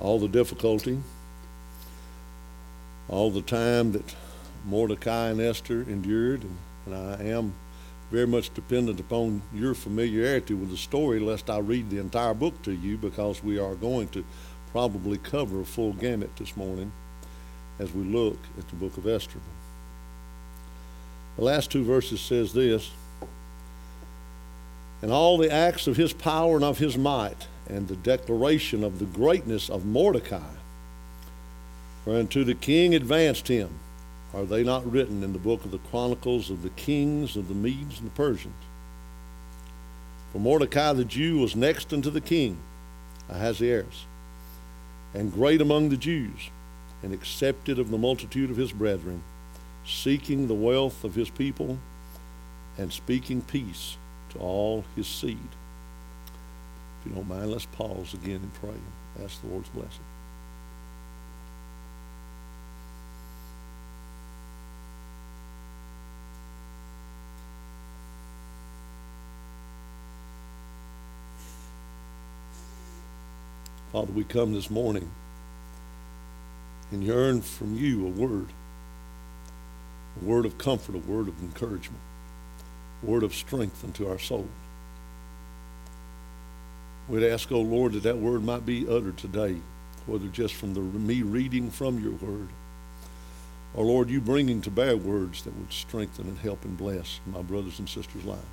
all the difficulty, all the time that Mordecai and Esther endured, and I am very much dependent upon your familiarity with the story, lest I read the entire book to you, because we are going to probably cover a full gamut this morning as we look at the book of Esther. The last two verses says this: and all the acts of his power and of his might, and the declaration of the greatness of Mordecai, whereunto the king advanced him, are they not written in the book of the chronicles of the kings of the Medes and the Persians? For Mordecai the Jew was next unto the king, Ahasuerus, and great among the Jews, and accepted of the multitude of his brethren, seeking the wealth of his people, and speaking peace to all his seed. If you don't mind, let's pause again and pray and ask the Lord's blessing. Father, we come this morning and yearn from you a word of comfort, a word of encouragement, a word of strength unto our souls. We'd ask, O Lord, that word might be uttered today, whether just from me reading from your word, or, Lord, you bringing to bear words that would strengthen and help and bless my brothers and sisters' lives.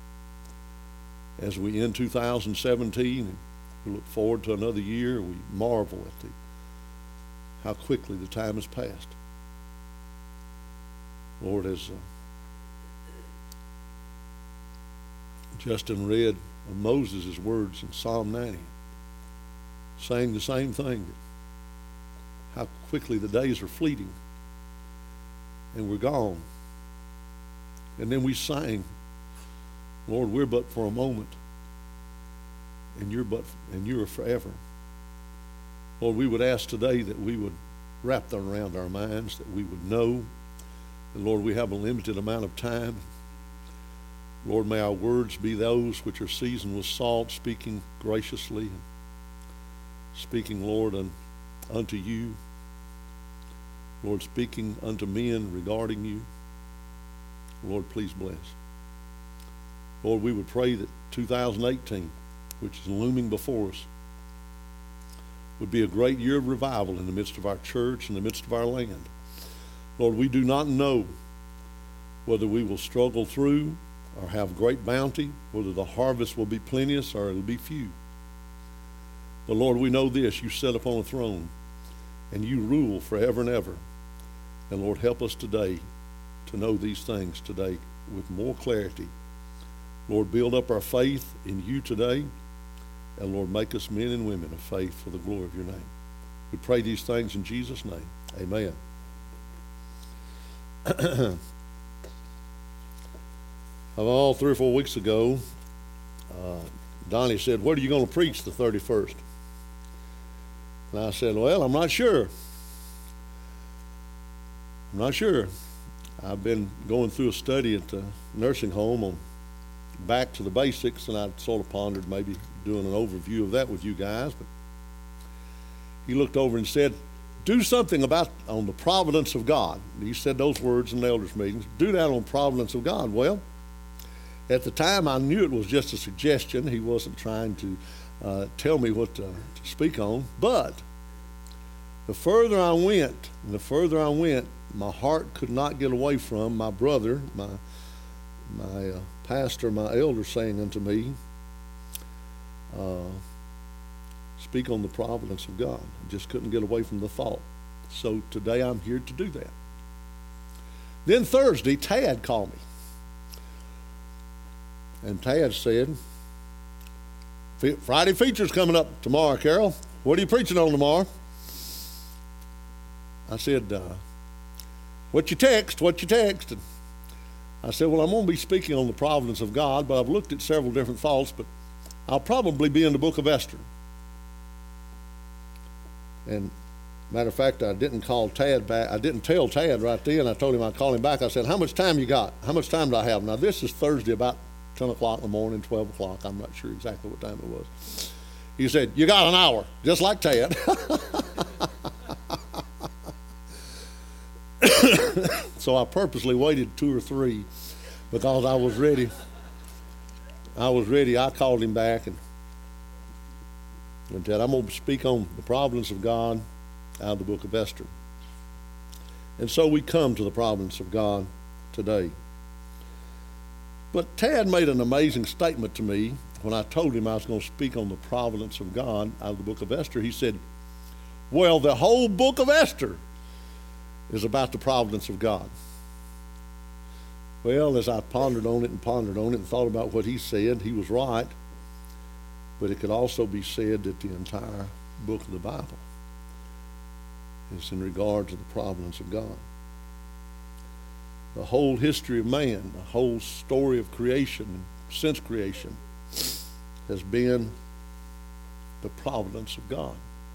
As we end 2017 and we look forward to another year, we marvel at how quickly the time has passed. Lord, as Justin read Moses' words in Psalm 90, saying the same thing, that how quickly the days are fleeting and we're gone. And then we sang, Lord, we're but for a moment, and you're forever. Lord, we would ask today that we would wrap that around our minds, that we would know that, Lord, we have a limited amount of time. Lord, may our words be those which are seasoned with salt, speaking graciously, and speaking, Lord, unto you. Lord, speaking unto men regarding you. Lord, please bless. Lord, we would pray that 2018, which is looming before us, would be a great year of revival in the midst of our church, in the midst of our land. Lord, we do not know whether we will struggle through or have great bounty, whether the harvest will be plenteous or it'll be few. But Lord, we know this: you sit upon a throne and you rule forever and ever. And Lord, help us today to know these things today with more clarity. Lord, build up our faith in you today. And Lord, make us men and women of faith for the glory of your name. We pray these things in Jesus' name. Amen. About 3 or 4 weeks ago, Donnie said, "What are you going to preach the 31st? And I said, well, I'm not sure. I've been going through a study at the nursing home on back to the basics, and I sort of pondered maybe doing an overview of that with you guys. But he looked over and said, do something on the providence of God. He said those words in the elders' meetings. Do that on providence of God. Well, at the time, I knew it was just a suggestion. He wasn't trying to tell me what to speak on. But the further I went, my heart could not get away from my brother, my pastor, my elder, saying unto me, speak on the providence of God. I just couldn't get away from the thought. So today I'm here to do that. Then Thursday, Tad called me. And Tad said, Friday feature's coming up tomorrow, Carol. What are you preaching on tomorrow? I said, what you text? And I said, well, I'm going to be speaking on the providence of God, but I've looked at several different thoughts, but I'll probably be in the book of Esther. And matter of fact, I didn't call Tad back. I didn't tell Tad right then. I told him I'd call him back. I said, how much time you got? How much time do I have? Now, this is Thursday about 10 o'clock in the morning, 12 o'clock. I'm not sure exactly what time it was. He said, "You got an hour," just like Tad. So I purposely waited 2 or 3 because I was ready. I called him back and said, "I'm going to speak on the providence of God out of the book of Esther." And so we come to the providence of God today. But Tad made an amazing statement to me when I told him I was going to speak on the providence of God out of the book of Esther. He said, "Well, the whole book of Esther is about the providence of God." Well, as I pondered on it and thought about what he said, he was right. But it could also be said that the entire book of the Bible is in regard to the providence of God. The whole history of man, the whole story of creation, since creation, has been the providence of God.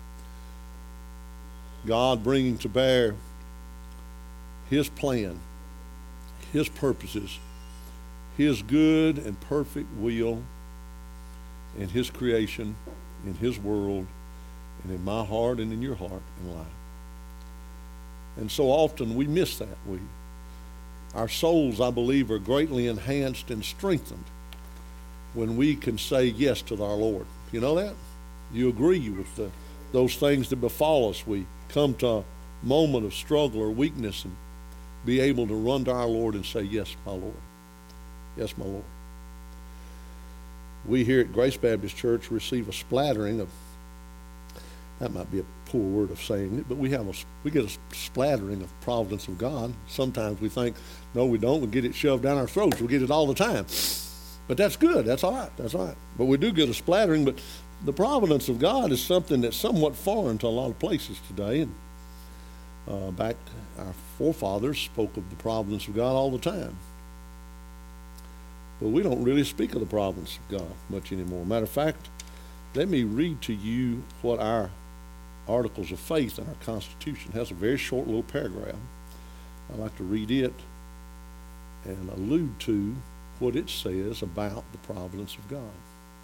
God bringing to bear his plan, his purposes, his good and perfect will in his creation, in his world, and in my heart and in your heart and life. And so often we miss that. Our souls, I believe, are greatly enhanced and strengthened when we can say yes to our Lord. You know that? You agree with those things that befall us. We come to a moment of struggle or weakness and be able to run to our Lord and say, "Yes, my Lord. Yes, my Lord." We here at Grace Baptist Church receive a splattering of, that might be a poor word of saying it, but we get a splattering of providence of God. Sometimes we think, no, we don't. We get it shoved down our throats. We get it all the time. But that's good. That's all right. That's all right. But we do get a splattering. But the providence of God is something that's somewhat foreign to a lot of places today. And back, our forefathers spoke of the providence of God all the time. But we don't really speak of the providence of God much anymore. Matter of fact, let me read to you what our Articles of Faith in our Constitution has. A very short little paragraph. I'd like to read it and allude to what it says about the providence of God.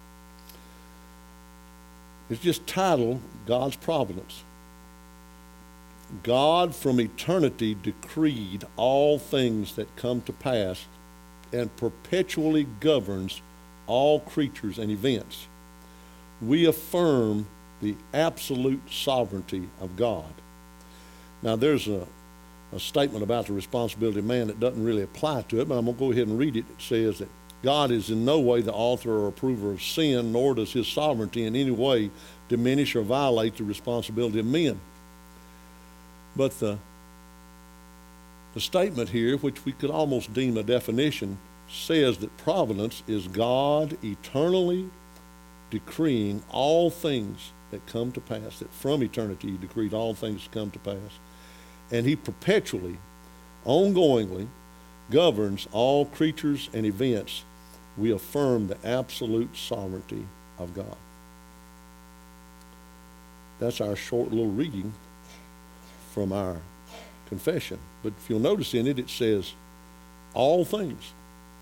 It's just titled, God's Providence. God from eternity decreed all things that come to pass and perpetually governs all creatures and events. We affirm the absolute sovereignty of God. Now there's a statement about the responsibility of man that doesn't really apply to it, but I'm going to go ahead and read it. It says that God is in no way the author or approver of sin, nor does his sovereignty in any way diminish or violate the responsibility of men. But the statement here, which we could almost deem a definition, says that providence is God eternally decreeing all things that come to pass, that from eternity he decreed all things to come to pass. And he perpetually, ongoingly governs all creatures and events. We affirm the absolute sovereignty of God. That's our short little reading from our confession. But if you'll notice in it, it says, all things,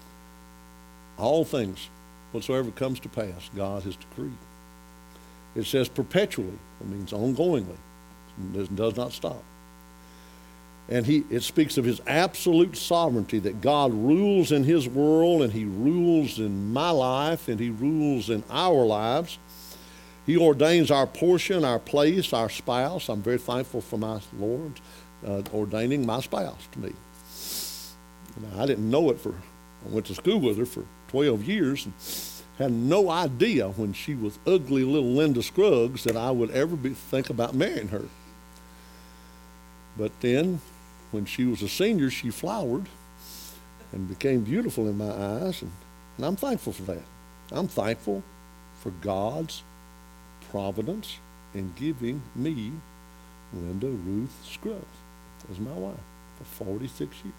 whatsoever comes to pass, God has decreed. It says perpetually. It means ongoingly. It does not stop. And it speaks of his absolute sovereignty, that God rules in his world, and he rules in my life, and he rules in our lives. He ordains our portion, our place, our spouse. I'm very thankful for my Lord ordaining my spouse to me. Now, I didn't know it I went to school with her for 12 years and had no idea when she was ugly little Linda Scruggs that I would ever think about marrying her. But then, when she was a senior, she flowered and became beautiful in my eyes, and I'm thankful for that. I'm thankful for God's providence in giving me Linda Ruth Scruggs as my wife for 46 years.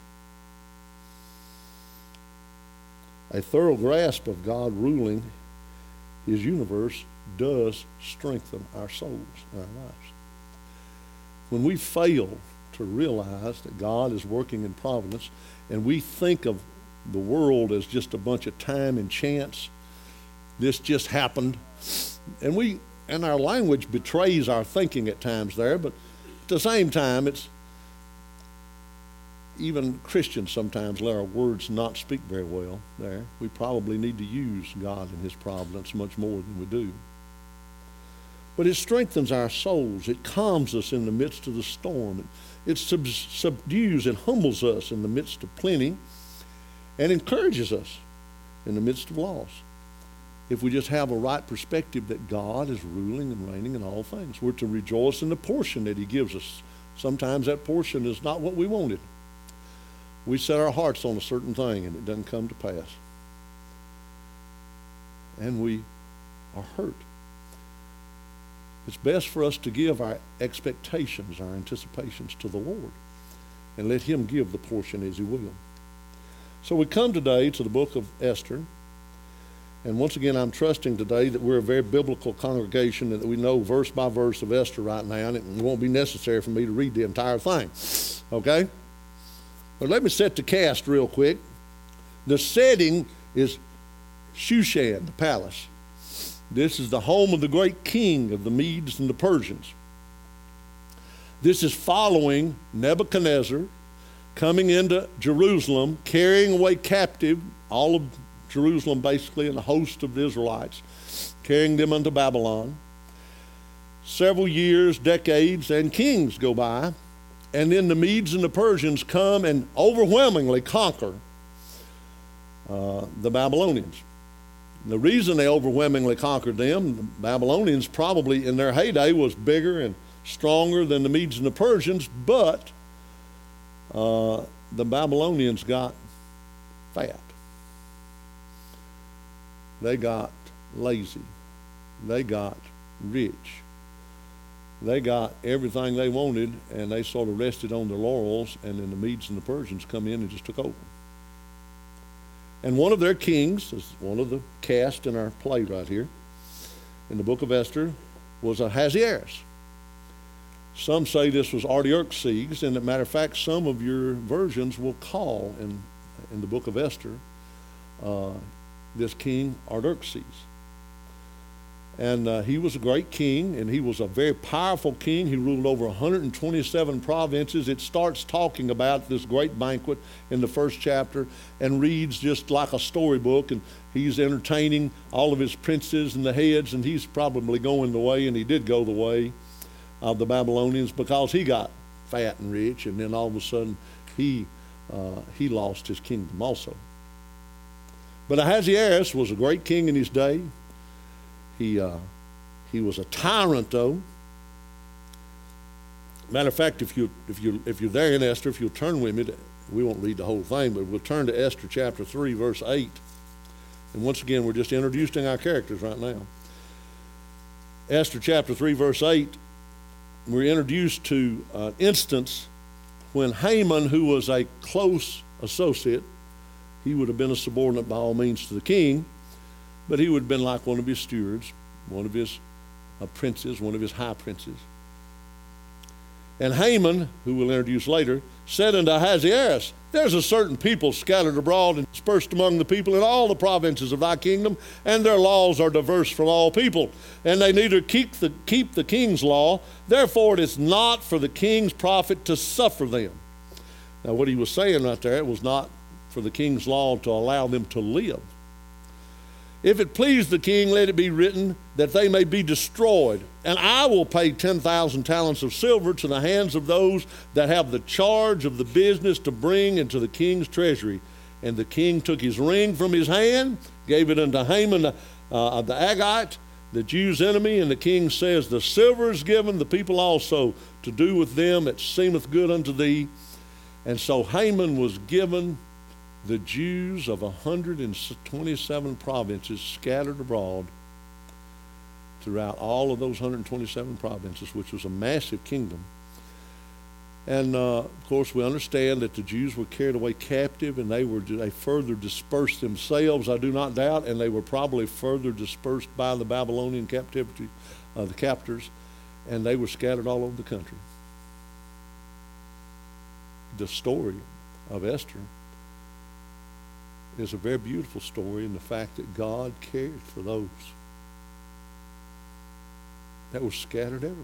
A thorough grasp of God ruling his universe does strengthen our souls and our lives. When we fail to realize that God is working in providence, and we think of the world as just a bunch of time and chance, this just happened, and we and our language betrays our thinking at times there, but at the same time, it's even Christians sometimes let our words not speak very well there. We probably need to use God and his providence much more than we do. But it strengthens our souls. It calms us in the midst of the storm. It subdues and humbles us in the midst of plenty and encourages us in the midst of loss. If we just have a right perspective that God is ruling and reigning in all things. We're to rejoice in the portion that he gives us. Sometimes that portion is not what we wanted. We set our hearts on a certain thing and it doesn't come to pass. And we are hurt. It's best for us to give our expectations, our anticipations to the Lord and let him give the portion as he will. So we come today to the book of Esther. And once again, I'm trusting today that we're a very biblical congregation and that we know verse by verse of Esther right now, and it won't be necessary for me to read the entire thing. Okay? But let me set the cast real quick. The setting is Shushan, the palace. This is the home of the great king of the Medes and the Persians. This is following Nebuchadnezzar coming into Jerusalem, carrying away captive all of Jerusalem basically and a host of the Israelites, carrying them into Babylon. Several years, decades, and kings go by, and then the Medes and the Persians come and overwhelmingly conquer the Babylonians. The reason they overwhelmingly conquered them, the Babylonians probably in their heyday was bigger and stronger than the Medes and the Persians, but the Babylonians got fat. They got lazy. They got rich. They got everything they wanted, and they sort of rested on their laurels, and then the Medes and the Persians come in and just took over. And one of their kings, is one of the cast in our play right here, in the book of Esther, was Ahasuerus. Some say this was Artaxerxes, and as a matter of fact, some of your versions will call in the book of Esther this king Artaxerxes. And he was a great king, and he was a very powerful king. He ruled over 127 provinces. It starts talking about this great banquet in the first chapter and reads just like a storybook, and he's entertaining all of his princes and the heads, and he's probably going the way, and he did go the way of the Babylonians because he got fat and rich, and then all of a sudden he lost his kingdom also. But Ahasuerus was a great king in his day. He was a tyrant, though. Matter of fact, if you're there in Esther, if you'll turn with me, we won't read the whole thing, but we'll turn to Esther chapter 3, verse 8. And once again, we're just introducing our characters right now. Esther chapter 3, verse 8, we're introduced to an instance when Haman, who was a close associate, he would have been a subordinate by all means to the king, but he would have been like one of his stewards, one of his princes, one of his high princes. And Haman, who we'll introduce later, said unto Ahasuerus, there's a certain people scattered abroad and dispersed among the people in all the provinces of thy kingdom, and their laws are diverse from all people. And they neither keep the king's law, therefore it is not for the king's profit to suffer them. Now what he was saying right there, it was not for the king's law to allow them to live. If it please the king, let it be written that they may be destroyed. And I will pay 10,000 talents of silver to the hands of those that have the charge of the business to bring into the king's treasury. And the king took his ring from his hand, gave it unto Haman the Agagite, the Jews' enemy. And the king says, the silver is given the people also to do with them it seemeth good unto thee. And so Haman was given the Jews of 127 provinces scattered abroad throughout all of those 127 provinces, which was a massive kingdom. And of course we understand that the Jews were carried away captive, and they further dispersed themselves, I do not doubt, and they were probably further dispersed by the Babylonian captivity, the captors, and they were scattered all over the country. The story of Esther is a very beautiful story in the fact that God cared for those that were scattered everywhere,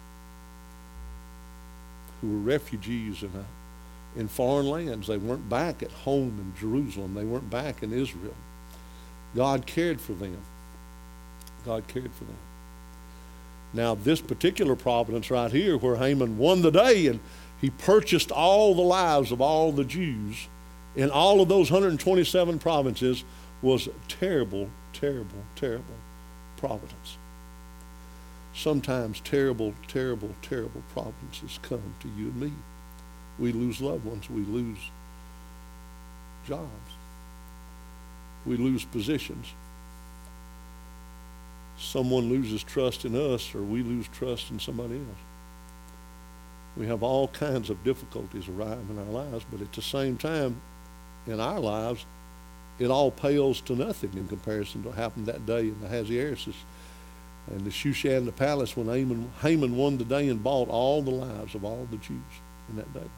who were refugees in foreign lands. They weren't back at home in Jerusalem. They weren't back in Israel. God cared for them. God cared for them. Now, this particular providence right here, where Haman won the day and he purchased all the lives of all the Jews in all of those 127 provinces, was terrible, terrible, terrible providence. Sometimes terrible, terrible, terrible providences come to you and me. We lose loved ones. We lose jobs. We lose positions. Someone loses trust in us, or we lose trust in somebody else. We have all kinds of difficulties arise in our lives, but at the same time, in our lives, it all pales to nothing in comparison to what happened that day in the Ahasuerus and the Shushan, the palace, when Haman won the day and bought all the lives of all the Jews in that day.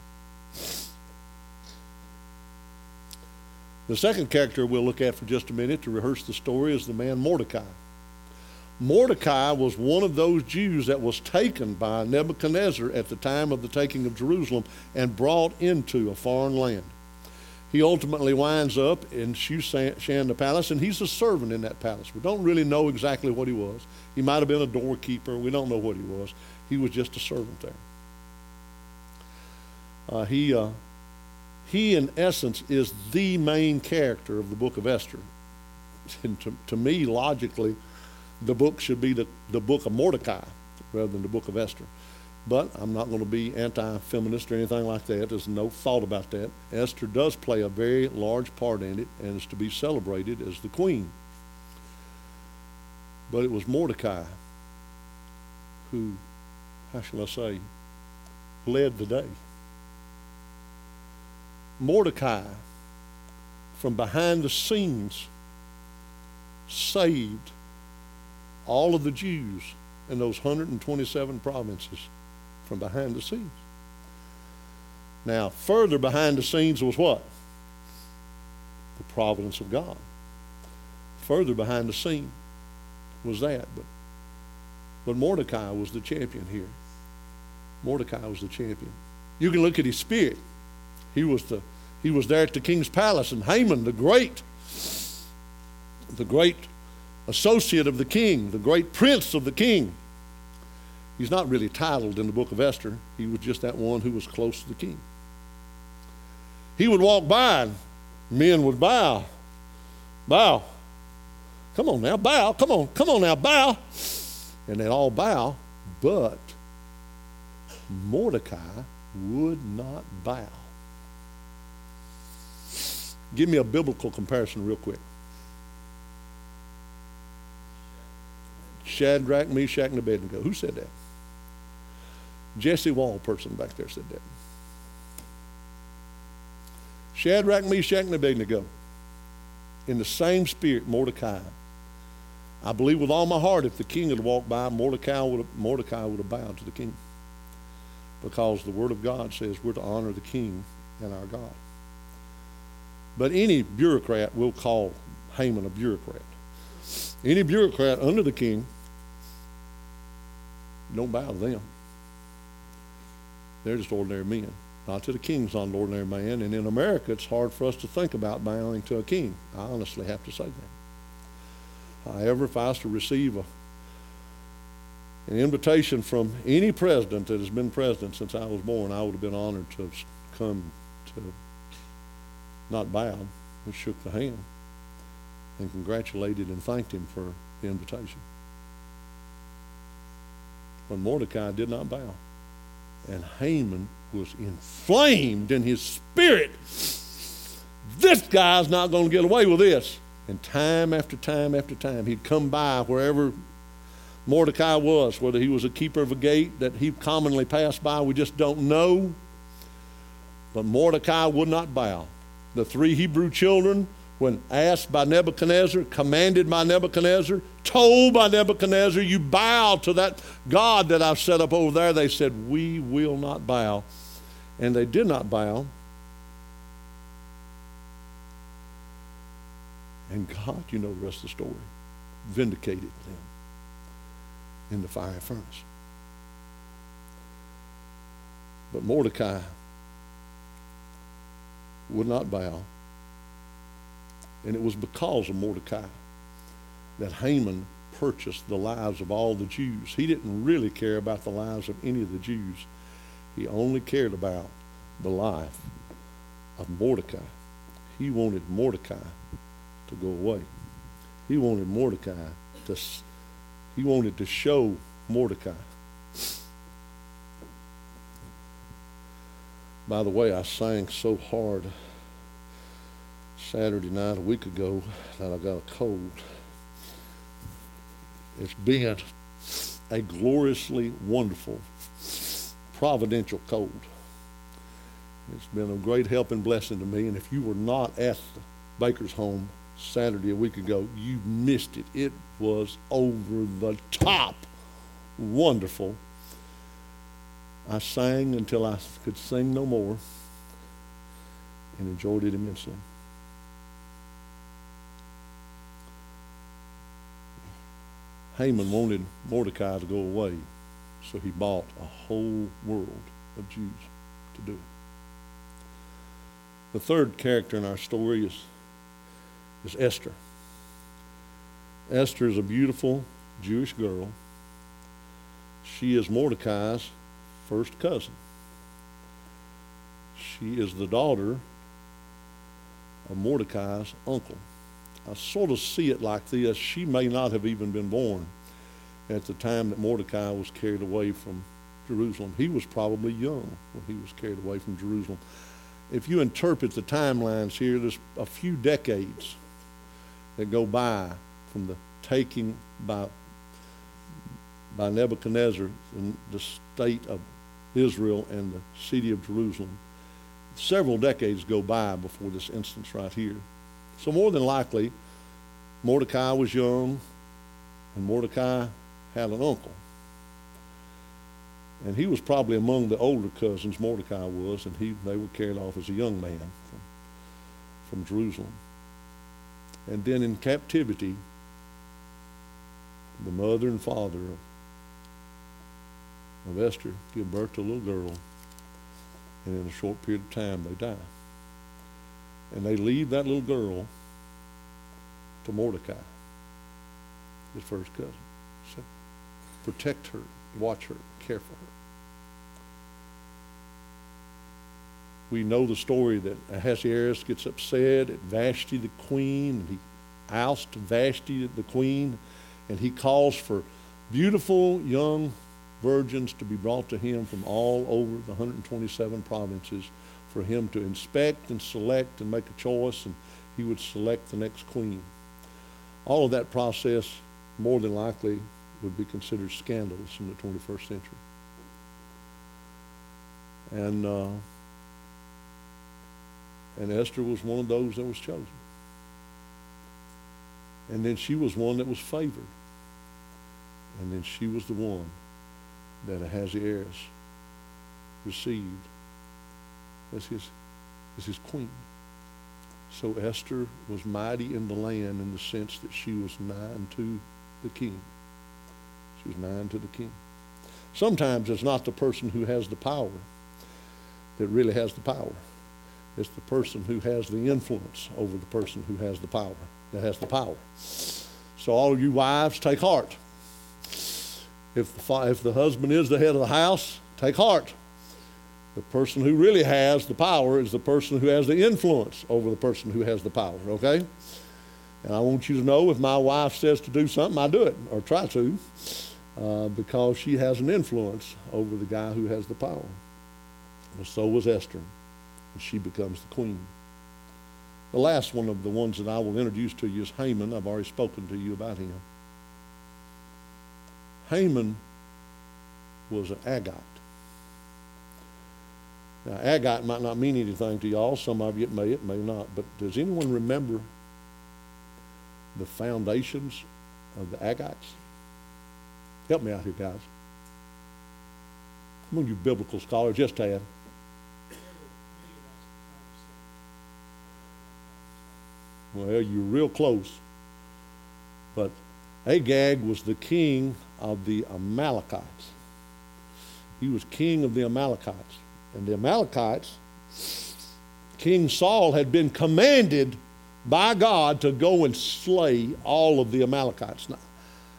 The second character we'll look at for just a minute to rehearse the story is the man Mordecai. Mordecai was one of those Jews that was taken by Nebuchadnezzar at the time of the taking of Jerusalem and brought into a foreign land. He ultimately winds up in Shushan the palace, and he's a servant in that palace. We don't really know exactly what he was. He might have been a doorkeeper. We don't know what he was. He was just a servant there. He, in essence, is the main character of the book of Esther. And to me, logically, the book should be the book of Mordecai rather than the book of Esther. But I'm not going to be anti-feminist or anything like that. There's no thought about that. Esther does play a very large part in it and is to be celebrated as the queen. But it was Mordecai who, how shall I say, led the day. Mordecai, from behind the scenes, saved all of the Jews in those 127 provinces from behind the scenes. Now, further behind the scenes was what? The providence of God. Further behind the scene was that. But Mordecai was the champion here. Mordecai was the champion. You can look at his spirit. He was there at the king's palace, and Haman, the great associate of the king, the great prince of the king. He's not really titled in the book of Esther. He was just that one who was close to the king. He would walk by and men would bow. Bow. Come on now, bow. Come on now, bow. And they'd all bow, but Mordecai would not bow. Give me a biblical comparison real quick. Shadrach, Meshach, and Abednego. Who said that? Jesse Wall person back there said that. Shadrach, Meshach, and Abednego. In the same spirit, Mordecai. I believe with all my heart if the king had walked by, Mordecai would have bowed to the king. Because the word of God says we're to honor the king and our God. But any bureaucrat will call Haman a bureaucrat. Any bureaucrat under the king, don't bow to them. They're just ordinary men. Not to the king's not an ordinary man. And in America, it's hard for us to think about bowing to a king. I honestly have to say that. However, if I was to receive an invitation from any president that has been president since I was born, I would have been honored to have come to not bowed, but shook the hand and congratulated and thanked him for the invitation. But Mordecai did not bow. And Haman was inflamed in his spirit. This guy's not going to get away with this. And time after time after time, he'd come by wherever Mordecai was, whether he was a keeper of a gate that he commonly passed by, we just don't know. But Mordecai would not bow. The three Hebrew children, when asked by Nebuchadnezzar, commanded by Nebuchadnezzar, told by Nebuchadnezzar, you bow to that God that I've set up over there, they said, we will not bow. And they did not bow. And God, you know the rest of the story, vindicated them. in the fiery furnace. But Mordecai would not bow. And it was because of Mordecai that Haman purchased the lives of all the Jews. He didn't really care about the lives of any of the Jews. He only cared about the life of Mordecai. He wanted Mordecai to go away. He wanted to show Mordecai. By the way, I sang so hard Saturday night a week ago that I got a cold. It's been a gloriously wonderful, providential cold. It's been a great help and blessing to me. And if you were not at the Baker's home Saturday a week ago, you missed it. It was over the top wonderful. I sang until I could sing no more and enjoyed it immensely. Haman wanted Mordecai to go away, so he bought a whole world of Jews to do it. The third character in our story is Esther. Esther is a beautiful Jewish girl. She is Mordecai's first cousin. She is the daughter of Mordecai's uncle. I sort of see it like this. She may not have even been born at the time that Mordecai was carried away from Jerusalem. He was probably young when he was carried away from Jerusalem. If you interpret the timelines here, there's a few decades that go by from the taking by Nebuchadnezzar in the state of Israel and the city of Jerusalem. Several decades go by before this instance right here. So more than likely, Mordecai was young, and Mordecai had an uncle. And he was probably among the older cousins, Mordecai was, and they were carried off as a young man from Jerusalem. And then in captivity, the mother and father of Esther give birth to a little girl, and in a short period of time they die. And they leave that little girl to Mordecai, his first cousin. So protect her, watch her, care for her. We know the story that Ahasuerus gets upset at Vashti the queen, and he ousts Vashti the queen, and he calls for beautiful young virgins to be brought to him from all over the 127 provinces for him to inspect and select and make a choice, and he would select the next queen. All of that process more than likely would be considered scandalous in the 21st century. And Esther was one of those that was chosen. And then she was one that was favored. And then she was the one that Ahasuerus received as his queen. So Esther was mighty in the land in the sense that she was nigh to the king. She was nigh to the king. Sometimes it's not the person who has the power that really has the power. It's the person who has the influence over the person who has the power, that has the power. So all of you wives, take heart. If the husband is the head of the house, take heart. The person who really has the power is the person who has the influence over the person who has the power, okay? And I want you to know, if my wife says to do something, I do it, or try to, because she has an influence over the guy who has the power. And so was Esther, and she becomes the queen. The last one of the ones that I will introduce to you is Haman. I've already spoken to you about him. Haman was an Agagite. Now, Agagite might not mean anything to y'all. Some of you it may not. But does anyone remember the foundations of the Agagites? Help me out here, guys. Come on, you biblical scholars. Just Tad. Well, you're real close. But Agag was the king of the Amalekites. He was king of the Amalekites. And the Amalekites, King Saul had been commanded by God to go and slay all of the Amalekites. Now,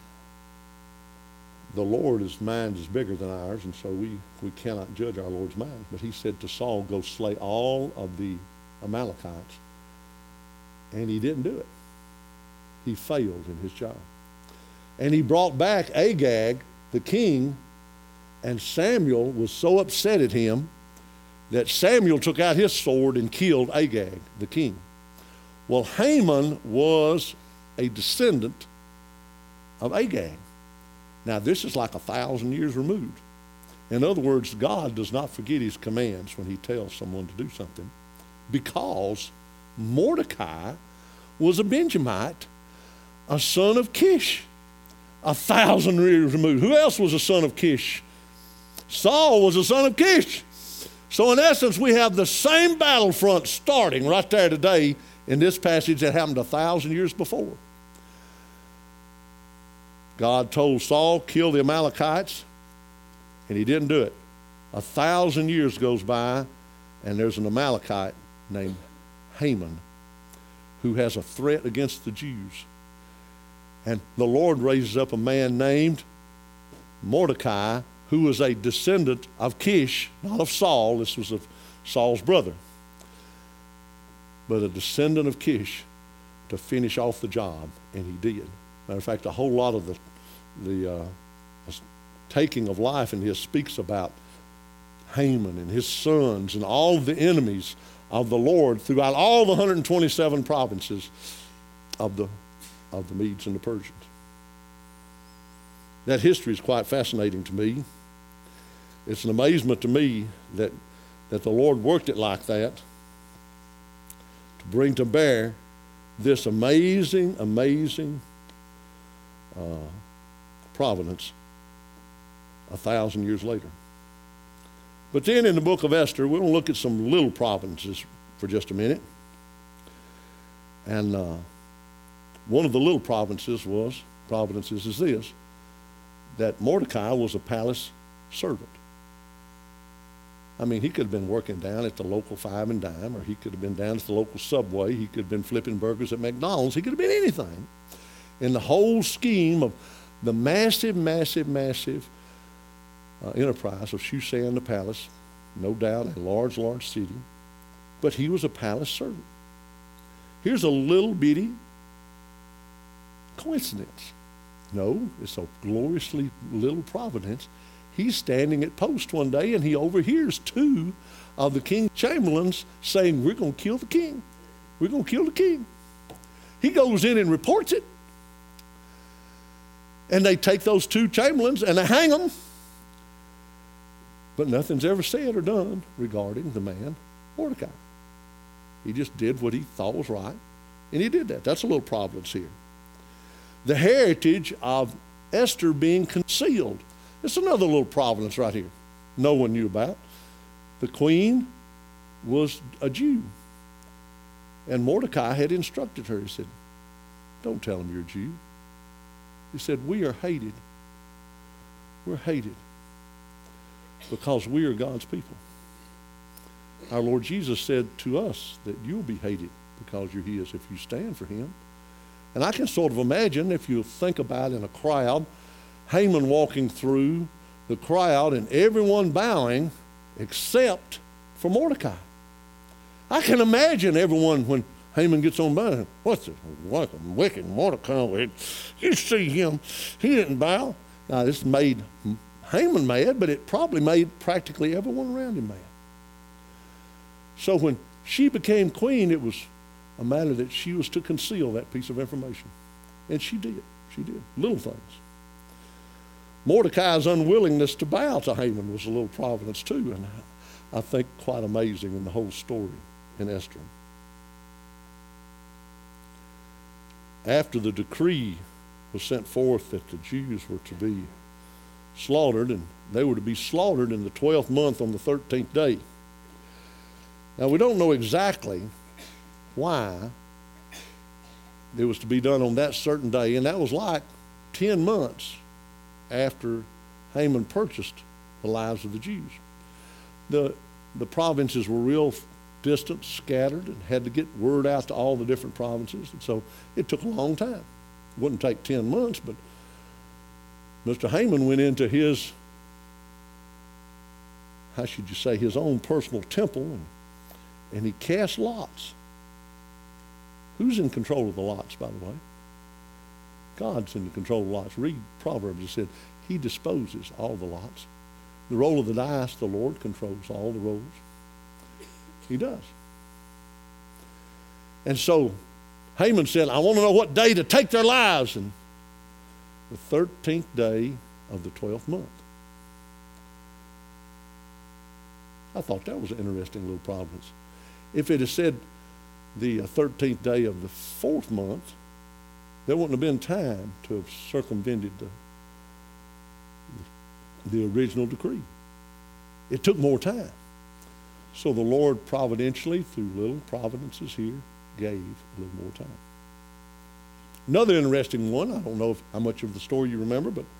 the Lord's mind is bigger than ours, and so we cannot judge our Lord's mind. But he said to Saul, go slay all of the Amalekites. And he didn't do it. He failed in his job. And he brought back Agag, the king, and Samuel was so upset at him that Samuel took out his sword and killed Agag, the king. Well, Haman was a descendant of Agag. Now, this is like 1,000 years removed. In other words, God does not forget his commands when he tells someone to do something, because Mordecai was a Benjamite, a son of Kish, 1,000 years removed. Who else was a son of Kish? Saul was a son of Kish. So in essence, we have the same battlefront starting right there today in this passage that happened 1,000 years before. God told Saul, kill the Amalekites, and he didn't do it. 1,000 years goes by, and there's an Amalekite named Haman who has a threat against the Jews. And the Lord raises up a man named Mordecai, who was a descendant of Kish, not of Saul. This was of Saul's brother, but a descendant of Kish, to finish off the job, and he did. Matter of fact, a whole lot of the taking of life in here speaks about Haman and his sons and all the enemies of the Lord throughout all the 127 provinces of the Medes and the Persians. That history is quite fascinating to me. It's an amazement to me that the Lord worked it like that to bring to bear this amazing providence 1,000 years later. But then in the book of Esther, we're going to look at some little providences for just a minute. And one of the little providences is this, that Mordecai was a palace servant. I mean, he could have been working down at the local Five and Dime, or he could have been down at the local Subway. He could have been flipping burgers at McDonald's. He could have been anything. In the whole scheme of the massive enterprise of Shushan the palace, no doubt a large city, but he was a palace servant. Here's a little bitty coincidence. No, it's a gloriously little providence. He's standing at post one day, and he overhears two of the king's chamberlains saying, we're going to kill the king. We're going to kill the king. He goes in and reports it. And they take those two chamberlains and they hang them. But nothing's ever said or done regarding the man, Mordecai. He just did what he thought was right, and he did that. That's a little providence here. The heritage of Esther being concealed. It's another little providence right here no one knew about. The queen was a Jew. And Mordecai had instructed her. He said, don't tell them you're a Jew. He said, we are hated. We're hated because we are God's people. Our Lord Jesus said to us that you'll be hated because you're his if you stand for him. And I can sort of imagine, if you think about in a crowd, Haman walking through the crowd and everyone bowing except for Mordecai. I can imagine everyone when Haman gets on by, what's this wicked Mordecai? You see him, he didn't bow. Now this made Haman mad, but it probably made practically everyone around him mad. So when she became queen, it was a matter that she was to conceal that piece of information. And she did. She did. Little things. Mordecai's unwillingness to bow to Haman was a little providence too, and I think quite amazing in the whole story in Esther. After the decree was sent forth that the Jews were to be slaughtered, and they were to be slaughtered in the 12th month on the 13th day. Now, we don't know exactly why it was to be done on that certain day, and that was like 10 months after Haman purchased the lives of the Jews. The provinces were real distant, scattered, and had to get word out to all the different provinces. And so it took a long time. It wouldn't take 10 months, but Mr. Haman went into his, how should you say, his own personal temple, and he cast lots. Who's in control of the lots, by the way? God's in control of the lots. Read Proverbs. It said he disposes all the lots. The roll of the dice, the Lord controls all the rolls. He does. And so Haman said, I want to know what day to take their lives. And the 13th day of the 12th month. I thought that was an interesting little providence. If it had said the 13th day of the 4th month, there wouldn't have been time to have circumvented the original decree. It took more time. So the Lord providentially, through little providences here, gave a little more time. Another interesting one, I don't know how much of the story you remember, but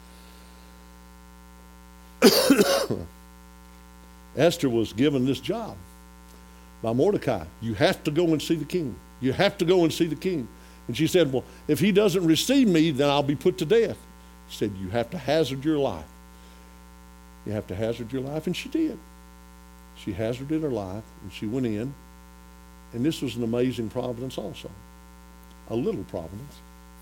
Esther was given this job by Mordecai. You have to go and see the king. You have to go and see the king. And she said, well, if he doesn't receive me, then I'll be put to death. He said, you have to hazard your life. You have to hazard your life, and she did. She hazarded her life, and she went in. And this was an amazing providence also, a little providence.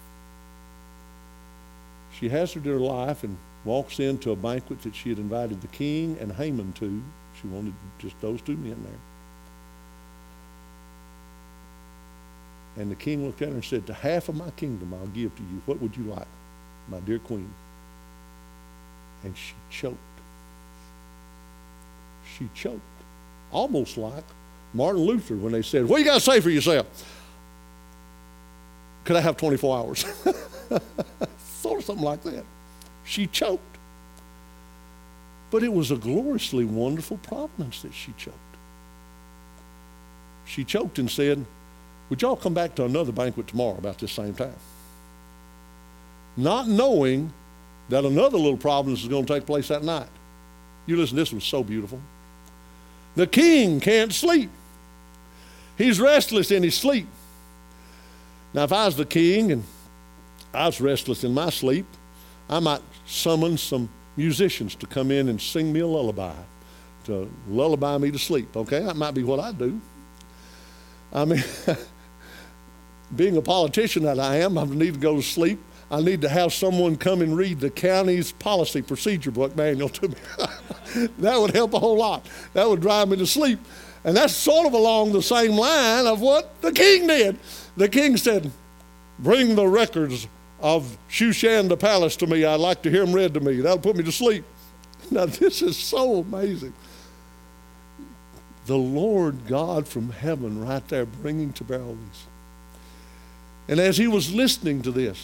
She hazarded her life and walks into a banquet that she had invited the king and Haman to. She wanted just those two men there. And the king looked at her and said, to half of my kingdom I'll give to you. What would you like, my dear queen? And she choked. She choked. Almost like Martin Luther when they said, what do you got to say for yourself? Could I have 24 hours? Sort of something like that. She choked. But it was a gloriously wonderful providence that she choked. She choked and said, would y'all come back to another banquet tomorrow about this same time? Not knowing that another little providence is going to take place that night. You listen, this was so beautiful. The king can't sleep. He's restless in his sleep. Now, if I was the king and I was restless in my sleep, I might summon some musicians to come in and sing me a lullaby, to lullaby me to sleep, okay? That might be what I do. I mean, being a politician that I am, I need to go to sleep. I need to have someone come and read the county's policy procedure book manual to me. That would help a whole lot. That would drive me to sleep. And that's sort of along the same line of what the king did. The king said, bring the records of Shushan the palace to me. I'd like to hear them read to me. That'll put me to sleep. Now, this is so amazing. The Lord God from heaven right there bringing to bear all these. And as he was listening to this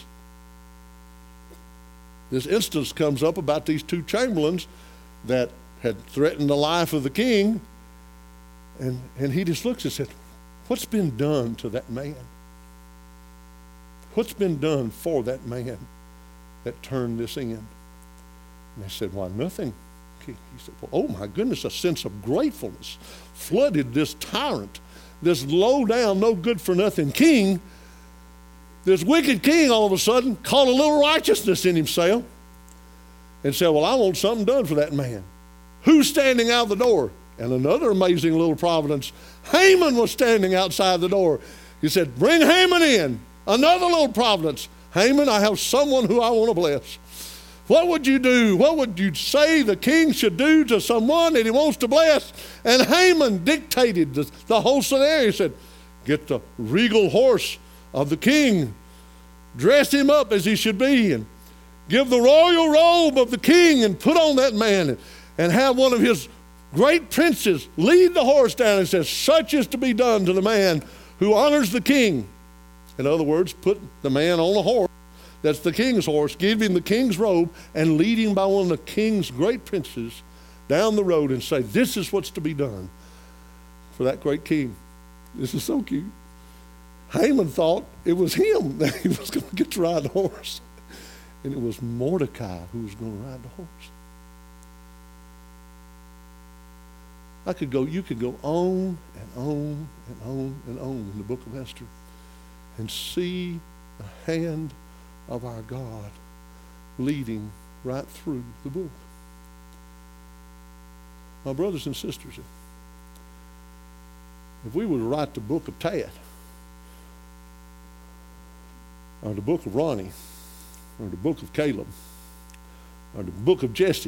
instance comes up about these two chamberlains that had threatened the life of the king. And he just looks and said, what's been done to that man? What's been done for that man that turned this in? And they said, why, nothing. He said, well, oh my goodness, a sense of gratefulness flooded this tyrant, this low down, no good for nothing king. This wicked king all of a sudden caught a little righteousness in himself and said, well, I want something done for that man. Who's standing out the door? And another amazing little providence, Haman was standing outside the door. He said, bring Haman in. Another little providence. Haman, I have someone who I want to bless. What would you do? What would you say the king should do to someone that he wants to bless? And Haman dictated the whole scenario. He said, get the regal horse of the king, dress him up as he should be, and give the royal robe of the king and put on that man, and have one of his great princes lead the horse down and says, such is to be done to the man who honors the king. In other words, put the man on a horse that's the king's horse, give him the king's robe, and lead him by one of the king's great princes down the road and say, this is what's to be done for that great king. This is so cute. Haman thought it was him that he was going to get to ride the horse. And it was Mordecai who was going to ride the horse. You could go on and on and on and on in the book of Esther and see the hand of our God leading right through the book. My brothers and sisters, if we were to write the book of Tad, or the book of Ronnie, or the book of Caleb, or the book of Jesse,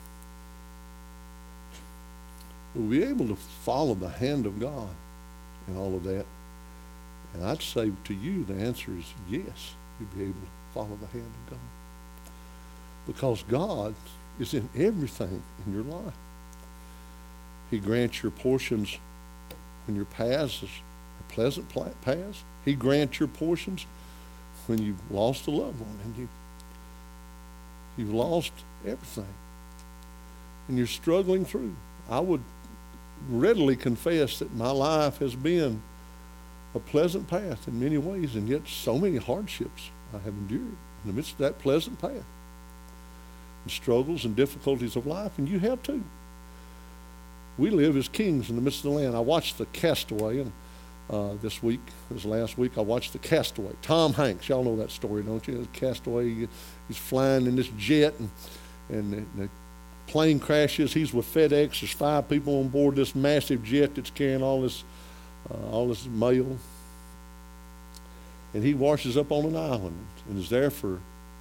we'll be able to follow the hand of God in all of that. And I'd say to you, the answer is yes, you'll be able to follow the hand of God. Because God is in everything in your life. He grants your portions when your paths are pleasant paths. He grants your portions when you've lost a loved one and you've lost everything. And you're struggling through. I would readily confess that my life has been a pleasant path in many ways, and yet so many hardships I have endured in the midst of that pleasant path. And struggles and difficulties of life, and you have too. We live as kings in the midst of the land. I watched The Castaway, and this last week, I watched The Castaway. Tom Hanks, y'all know that story, don't you? The Castaway, he's flying in this jet, and the plane crashes. He's with FedEx. There's 5 people on board this massive jet that's carrying all this mail. And he washes up on an island and is there for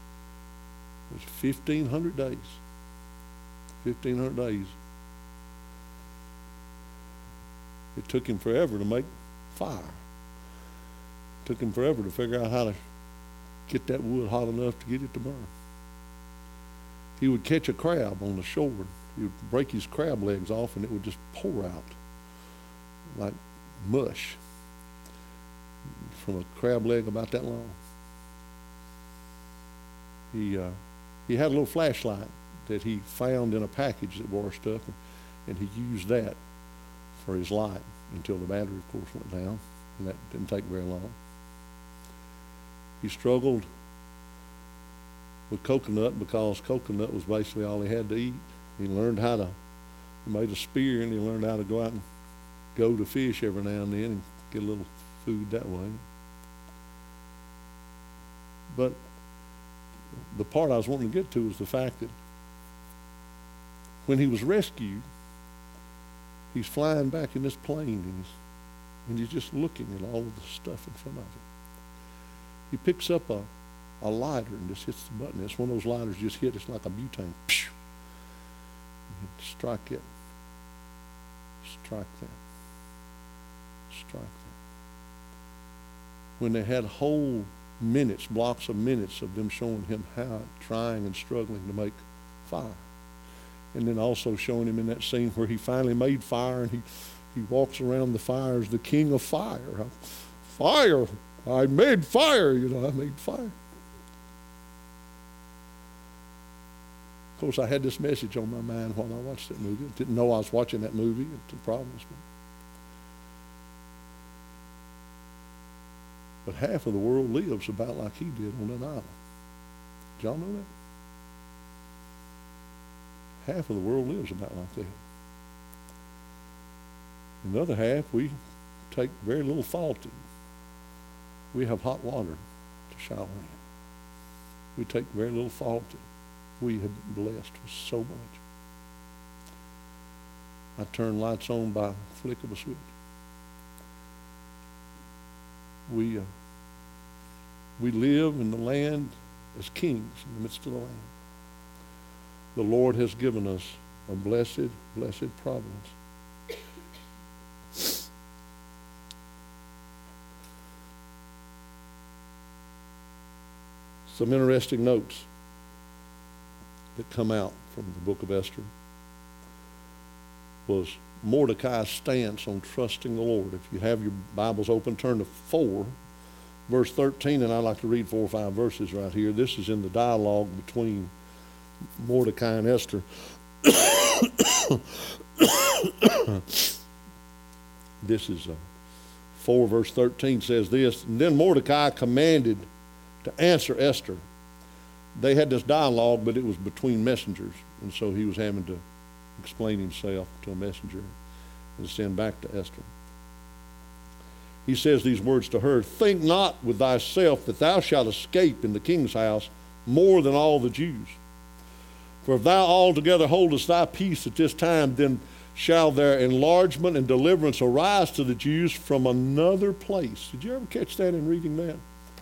1,500 days. 1,500 days. It took him forever to make fire. It took him forever to figure out how to get that wood hot enough to get it to burn. He would catch a crab on the shore. He would break his crab legs off and it would just pour out like mush from a crab leg about that long. He had a little flashlight that he found in a package that washed up, and he used that for his light until the battery, of course, went down, and that didn't take very long. He struggled with coconut because coconut was basically all he had to eat. He learned he made a spear, and he learned how to go out and go to fish every now and then and get a little food that way. But the part I was wanting to get to was the fact that when he was rescued, he's flying back in this plane, and he's just looking at all of the stuff in front of him. He picks up a lighter and just hits the button. It's one of those lighters just hit. It's like a butane. Psh! Strike it. Strike that. Strike that. When they had whole minutes, blocks of minutes of them showing him how, trying and struggling to make fire. And then also showing him in that scene where he finally made fire, and he walks around the fire as the king of fire. Fire! I made fire! I made fire. Of course, I had this message on my mind while I watched that movie. I didn't know I was watching that movie. The problems. But half of the world lives about like he did on that island. Did y'all know that? Half of the world lives about like that. And the other half, we take very little thought in. We have hot water to shower in. We take very little thought in. We have been blessed with so much. I turn lights on by a flick of a switch. We live in the land as kings in the midst of the land. The Lord has given us a blessed, blessed providence. Some interesting notes that come out from the book of Esther was Mordecai's stance on trusting the Lord. If you have your Bibles open, turn to 4, verse 13, and I'd like to read 4 or 5 verses right here. This is in the dialogue between Mordecai and Esther. This is 4 verse 13 says this, and then Mordecai commanded to answer Esther, they had this dialogue, but it was between messengers. And so he was having to explain himself to a messenger and send back to Esther. He says these words to her, "Think not with thyself that thou shalt escape in the king's house more than all the Jews. For if thou altogether holdest thy peace at this time, then shall their enlargement and deliverance arise to the Jews from another place." Did you ever catch that in reading that?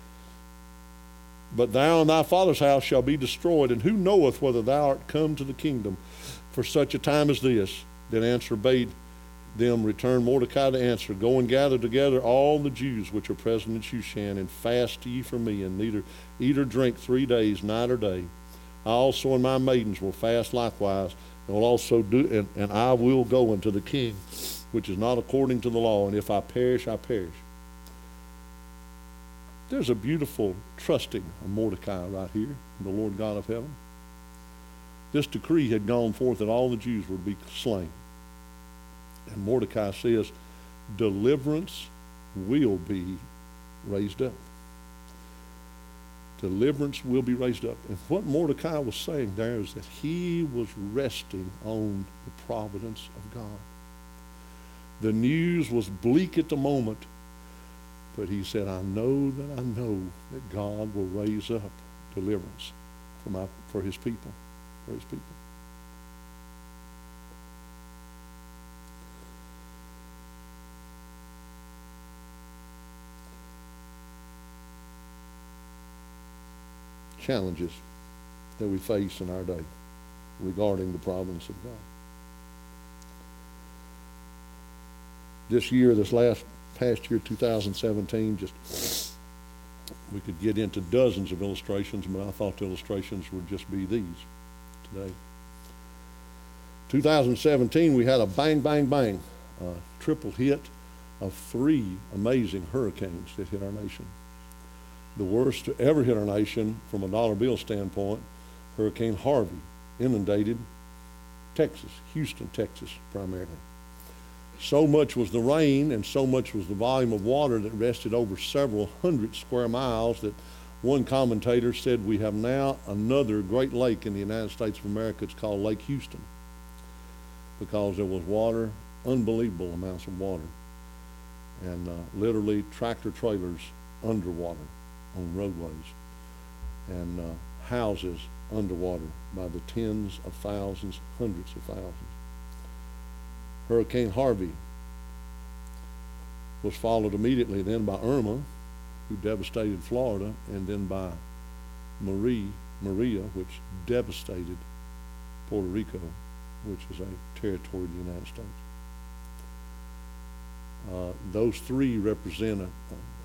"But thou and thy father's house shall be destroyed, and who knoweth whether thou art come to the kingdom for such a time as this?" Then answer bade them, returned Mordecai to answer, "Go and gather together all the Jews which are present in Shushan, and fast ye for me, and neither eat or drink 3 days, night or day. I also and my maidens will fast likewise, and will also do, and I will go unto the king, which is not according to the law, and if I perish, I perish." There's a beautiful trusting of Mordecai right here, the Lord God of heaven. This decree had gone forth that all the Jews were to be slain. And Mordecai says, deliverance will be raised up. Deliverance will be raised up. And what Mordecai was saying there is that he was resting on the providence of God. The news was bleak at the moment, but he said, I know that God will raise up deliverance for his people, Challenges that we face in our day regarding the providence of God. This past year, 2017, we could get into dozens of illustrations, but I thought the illustrations would just be these today. 2017, we had a bang, bang, bang, triple hit of 3 amazing hurricanes that hit our nation. The worst to ever hit our nation from a dollar bill standpoint, Hurricane Harvey, inundated Texas, Houston, Texas primarily. So much was the rain and so much was the volume of water that rested over several hundred square miles that one commentator said we have now another great lake in the United States of America. It's called Lake Houston, because there was water, unbelievable amounts of water, and literally tractor trailers underwater on roadways, and houses underwater by the tens of thousands, hundreds of thousands. Hurricane Harvey was followed immediately then by Irma, who devastated Florida, and then by Maria, which devastated Puerto Rico, which is a territory of the United States. Those 3 represent a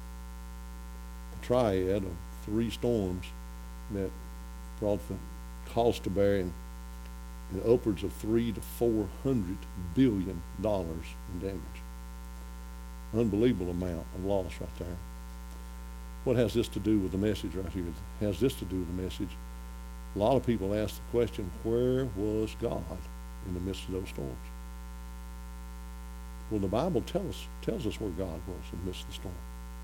triad of 3 storms that brought the cost to bear in upwards of $300 to $400 billion in damage. Unbelievable amount of loss right there. What has this to do with the message right here? It has this to do with the message. A lot of people ask the question, where was God in the midst of those storms? Well, the Bible tells us where God was in the midst of the storm.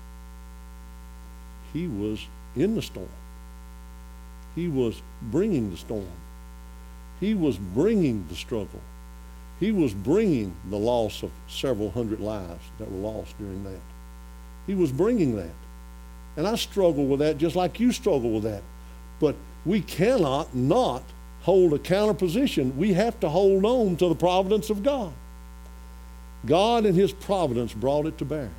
He was in the storm. He was bringing the storm. He was bringing the struggle. He was bringing the loss of several hundred lives that were lost during that. He was bringing that. And I struggle with that just like you struggle with that. But we cannot not hold a counter position. We have to hold on to the providence of God. God and his providence brought it to bear.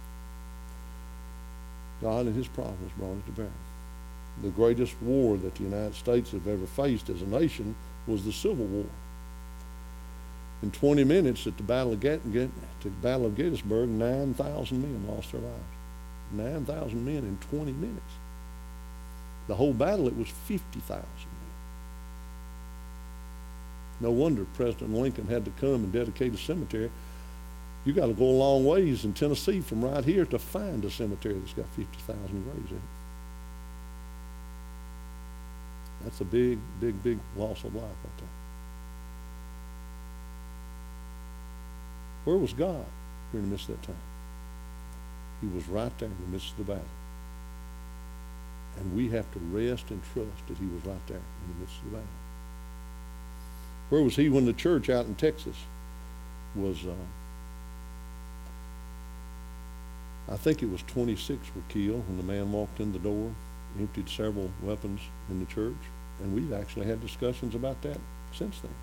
God and his providence brought it to bear. The greatest war that the United States have ever faced as a nation was the Civil War. In 20 minutes at the Battle of Gettysburg, 9,000 men lost their lives. 9,000 men in 20 minutes. The whole battle, it was 50,000 men. No wonder President Lincoln had to come and dedicate a cemetery. You got to go a long ways in Tennessee from right here to find a cemetery that's got 50,000 graves in it. That's a big, big, big loss of life right there. Where was God during the midst of that time? He was right there in the midst of the battle. And we have to rest and trust that he was right there in the midst of the battle. Where was he when the church out in Texas was, I think it was 26 were killed when the man walked in the door, emptied several weapons in the church, and we've actually had discussions about that since then.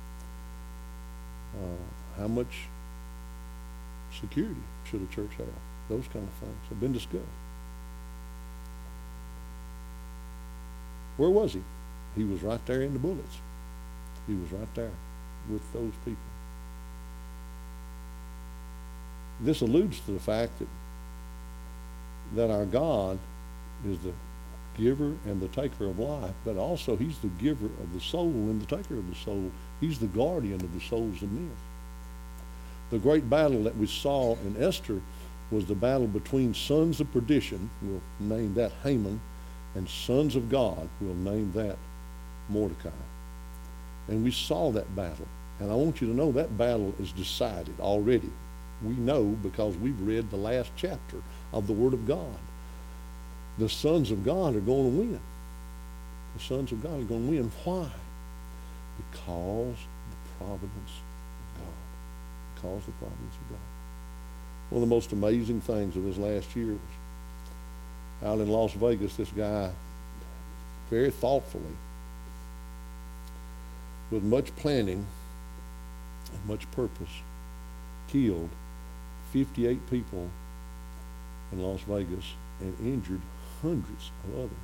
How much security should a church have? Those kind of things have been discussed. Where was he? He was right there in the bullets. He was right there with those people. This alludes to the fact that our God is the giver and the taker of life, but also he's the giver of the soul and the taker of the soul. He's the guardian of the souls of men. The great battle that we saw in Esther was the battle between sons of perdition, we'll name that Haman, and sons of God, we'll name that Mordecai. And we saw that battle. And I want you to know that battle is decided already. We know because we've read the last chapter of the Word of God. The sons of God are going to win. The sons of God are going to win. Why? Because the providence of God. Because the providence of God. One of the most amazing things of this last year was out in Las Vegas, this guy very thoughtfully, with much planning and much purpose, killed 58 people in Las Vegas and injured hundreds of others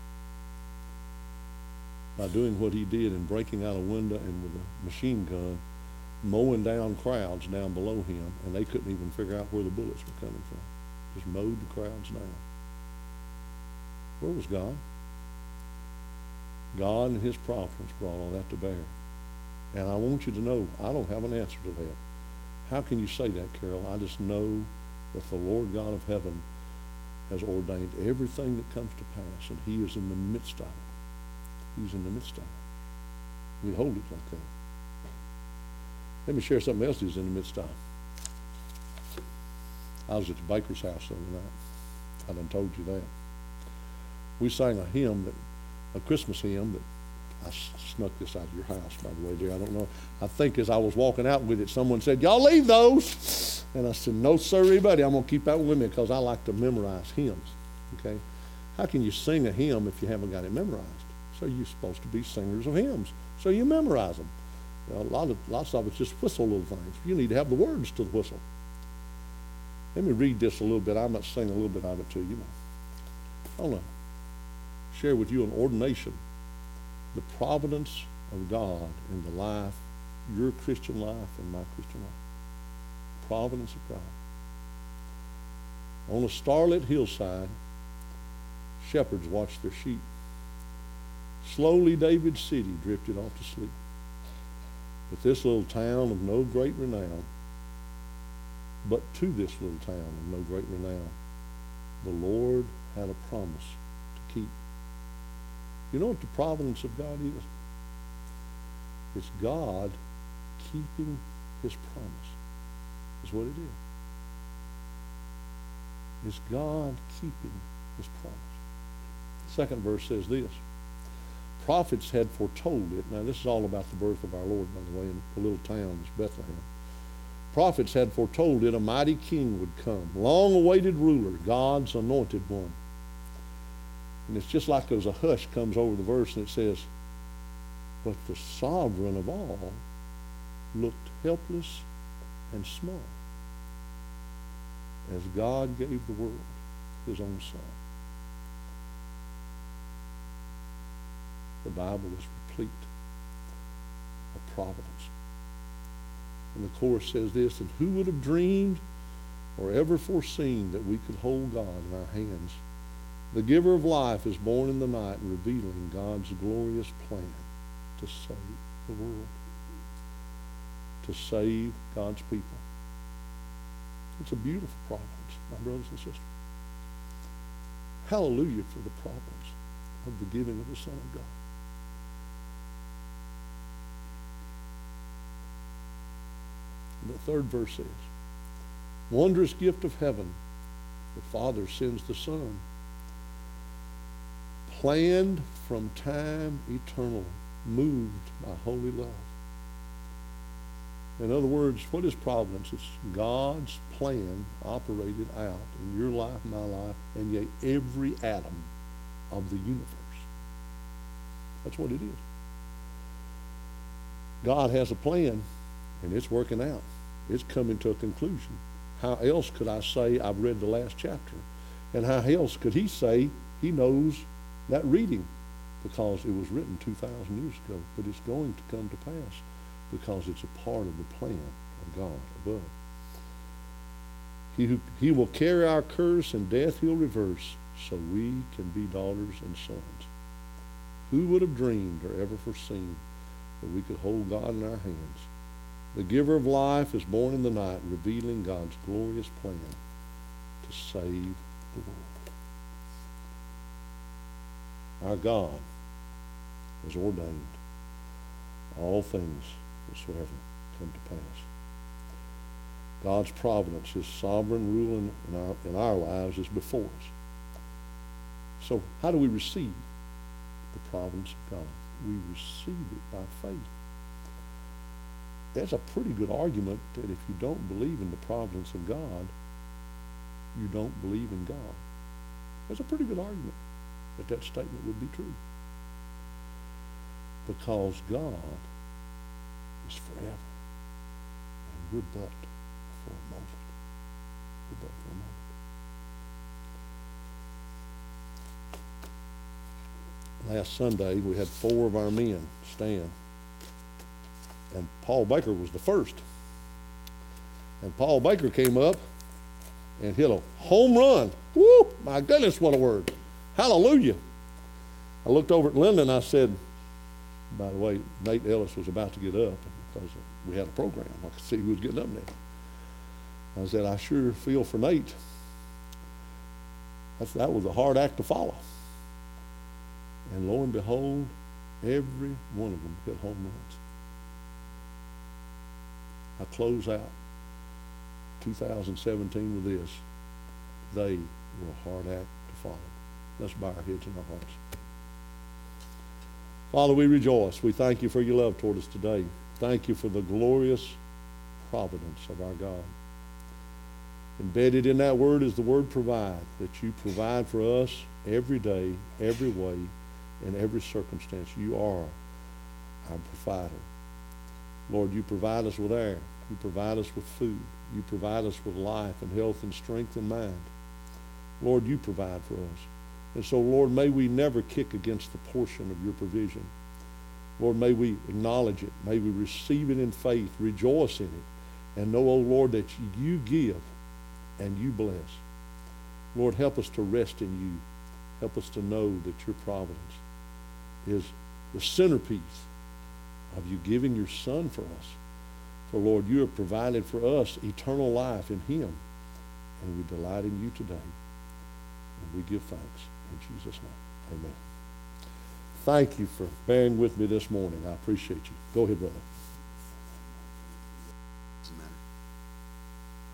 by doing what he did and breaking out a window and with a machine gun mowing down crowds down below him, and they couldn't even figure out where the bullets were coming from. Just mowed the crowds down. Where was God? God and his providence brought all that to bear. And I want you to know, I don't have an answer to that. How can you say that, Carol? I just know that the Lord God of heaven has ordained everything that comes to pass, and he is in the midst of it. He's in the midst of it. We hold it like that. Let me share something else he's in the midst of. I was at the baker's house the other night. I done told you that. We sang a hymn, a Christmas hymn that I snuck this out of your house, by the way, dear. I don't know. I think as I was walking out with it, someone said, "Y'all leave those." And I said, "No, sir, buddy. I'm going to keep that with me because I like to memorize hymns." Okay? How can you sing a hymn if you haven't got it memorized? So you're supposed to be singers of hymns. So you memorize them. You know, lots of it's just whistle little things. You need to have the words to the whistle. Let me read this a little bit. I'm going to sing a little bit of it to you. I want to share with you an ordination, the providence of God in the life, your Christian life and my Christian life. Providence of God. On a starlit hillside, shepherds watched their sheep. Slowly David's city drifted off to sleep. But this little town of no great renown, but to this little town of no great renown, the Lord had a promise to keep. You know what the providence of God is? It's God keeping his promise, is what it is. It's God keeping his promise. The second verse says this. Prophets had foretold it. Now, this is all about the birth of our Lord, by the way, in the little town is Bethlehem. Prophets had foretold it, a mighty king would come, long-awaited ruler, God's anointed one. And it's just like there's a hush comes over the verse and it says, but the sovereign of all looked helpless and small as God gave the world his own son. The Bible is replete of providence. And the chorus says this, and who would have dreamed or ever foreseen that we could hold God in our hands? The giver of life is born in the night, revealing God's glorious plan to save the world, to save God's people. It's a beautiful providence, my brothers and sisters. Hallelujah for the providence of the giving of the Son of God. The third verse says, wondrous gift of heaven, the Father sends the Son. planned from time eternal, moved by holy love. In other words, what is providence? It's God's plan operated out in your life, my life, and yet every atom of the universe. That's what it is. God has a plan, and it's working out. It's coming to a conclusion. How else could I say I've read the last chapter? And how else could he say he knows that reading? Because it was written 2,000 years ago, but it's going to come to pass because it's a part of the plan of God above. He will carry our curse, and death he'll reverse, so we can be daughters and sons. Who would have dreamed or ever foreseen that we could hold God in our hands? The giver of life is born in the night, revealing God's glorious plan to save the world. Our God has ordained all things whatsoever come to pass. God's providence, his sovereign rule in our lives is before us. So how do we receive the providence of God? We receive it by faith. That's a pretty good argument that if you don't believe in the providence of God, you don't believe in God. That's a pretty good argument that statement would be true. Because God is forever, and we're but for a moment. We're but for a moment. Last Sunday, we had 4 of our men stand. And Paul Baker was the first. And Paul Baker came up and hit a home run. Woo! My goodness, what a word. Hallelujah. I looked over at Linda and I said, by the way, Nate Ellis was about to get up because we had a program. I could see who was getting up there. I said, I sure feel for Nate. That was a hard act to follow. And lo and behold, every one of them hit home runs. I close out 2017 with this. They were a hard act to follow. Let's bow our heads and our hearts. Father, we rejoice. We thank you for your love toward us today. Thank you for the glorious providence of our God. Embedded in that word is the word provide, that you provide for us every day, every way, in every circumstance. You are our provider. Lord, you provide us with air. You provide us with food. You provide us with life and health and strength and mind. Lord, you provide for us. And so, Lord, may we never kick against the portion of your provision. Lord, may we acknowledge it. May we receive it in faith, rejoice in it, and know, oh Lord, that you give and you bless. Lord, help us to rest in you. Help us to know that your providence is the centerpiece of you giving your Son for us. For, Lord, you have provided for us eternal life in him, and we delight in you today. And we give thanks in Jesus' name. Amen. Thank you for bearing with me this morning. I appreciate you. Go ahead, brother.